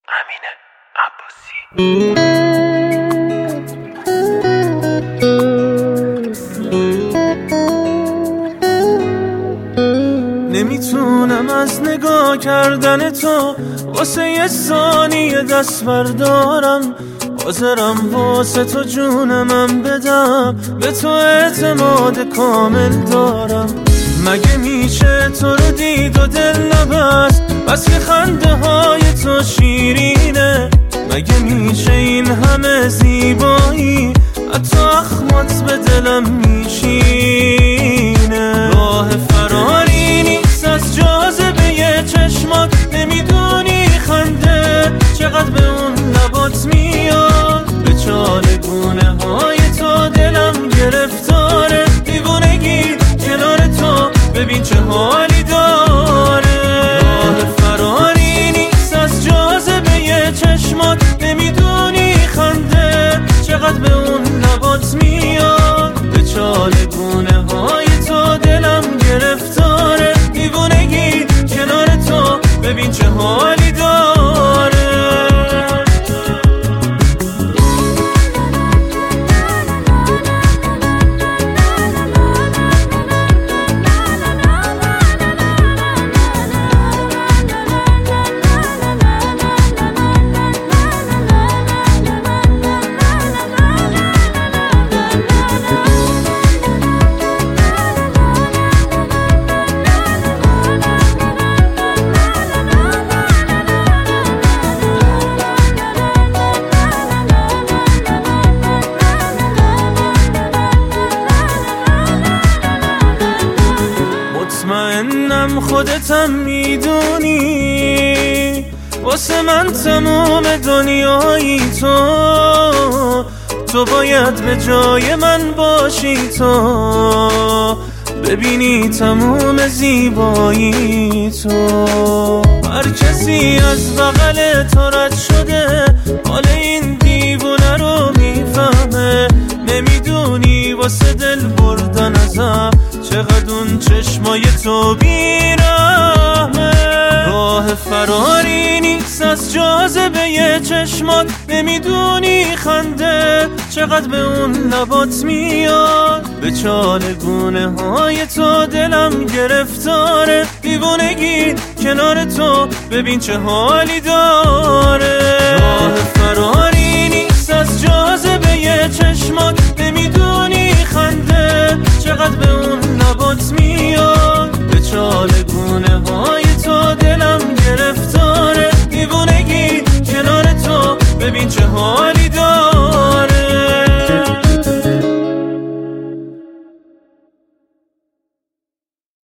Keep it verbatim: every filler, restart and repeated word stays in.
امین عباسی. نمیتونم از نگاه کردن تو واسه یه ثانیه دست بردارم. حاضرم واسه تو جونمم بدم، به تو اعتماد کامل دارم. مگه میشه تو رو دید و دل نبست، بس که خنده های تو شیرینه. مگه میشه این همه زیبایی حتی اخمات به دلم میشینه. راه فراری نیست از جاذبه چشمات، نمیدونی خنده چقدر به اون لبات میاد. به چالگونه های تو دلم گرفتاره، دیوونگی کنار تو ببین چه حالی داره. راه فراری نیست از جاذبه چشمات، نمیدونی خنده چقدر به اون لبات میاد. به چالگونه های تو دلم گرفتاره، دیوونگی کنار تو ببین چه حالی داره. مطمئنم خودتم میدونی واسه من تموم دنیایی تو. تو باید به جای من باشی، تو ببینی تموم زیبایی تو. هر کسی از بغل تو رد شده حال این دیوونه رو میفهمه. نمیدونی واسه دل بردن ازم چقدر اون چشمای تو بیرحمه. راه فراری نیست از جاذبه چشمات، نمیدونی خنده چقدر به اون لبات میاد. به چالگونه های تو دلم گرفتاره، دیوونگی کنار تو ببین چه حالی داره.